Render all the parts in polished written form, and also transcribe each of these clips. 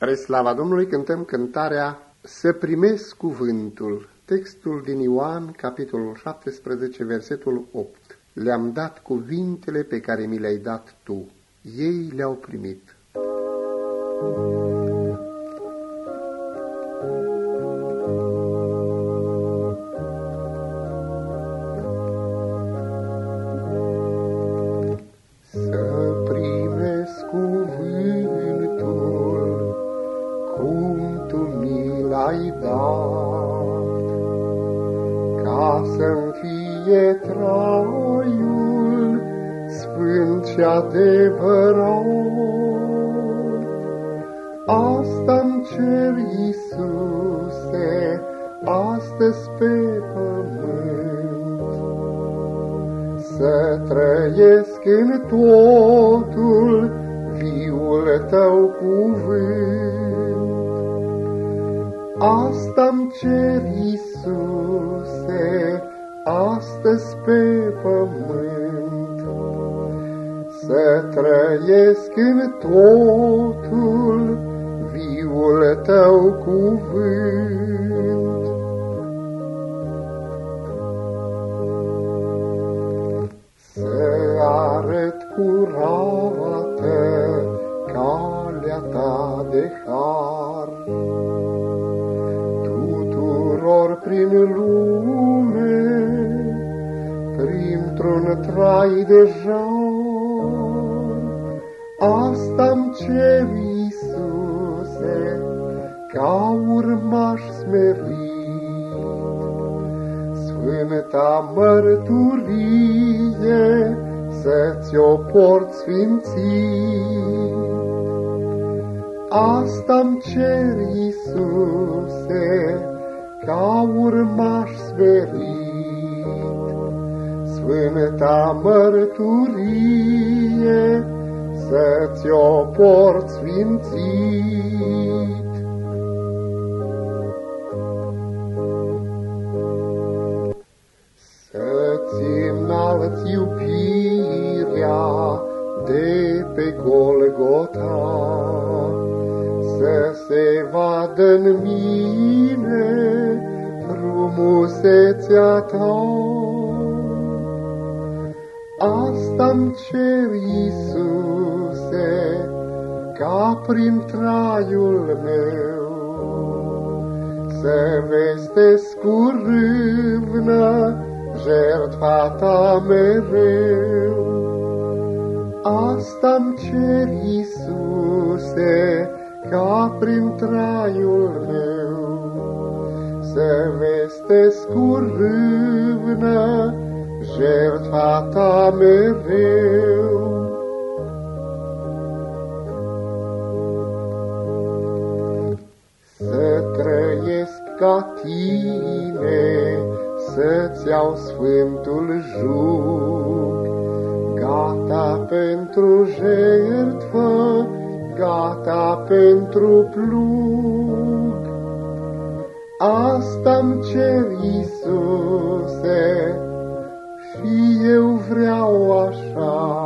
Spre slava Domnului cântăm cântarea Să primesc cuvântul, textul din Ioan, capitolul 17, versetul 8. Le-am dat cuvintele pe care mi le-ai dat tu, ei le-au primit. Să primesc cuvântul cum tu mi l-ai dat, ca să-mi fie traiul sfânt și adevărat. Asta-mi cer, Iisuse, astăzi pe pământ, să trăiesc în totul viul tău cuvânt. Asta-mi cer, Iisuse, astăzi pe pământ, să trăiesc în totul viul tău cuvânt. Să arăt curată calea ta de har tuturor prin lume, printr-un trai de jar. Asta-mi cer, Iisuse, ca urmaș smerit, sfânta mărturie să-ți-o port sfințit. Asta-mi cer, Iisuse, ca urmaș smerit, sfânta mărturie să-ți-o port sfințit. Să-ți înalți iubirea de pe Golgota, să se vadă-n mine frumusețea ta. Asta-mi cer, Iisuse, ca prin traiul meu să vestesc cu râvnă jertfa ta mereu. Asta-mi cer, Iisuse, ca prin traiul meu să vestesc cu râvnă jertfa ta mereu. Să trăiesc ca tine, să-ți iau sfântul jug, gata pentru jertfă, gata pentru plug. Asta-mi cer, Iisuse, și eu vreau așa.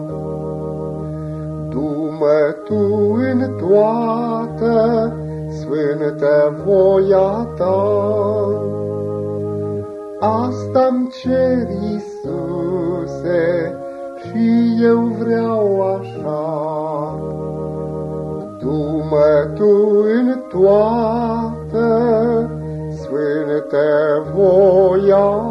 Du-mă tu în toată sfântă voia ta. Asta-mi cer, Iisuse, și eu vreau așa. Du-mă tu în toată sfântă voia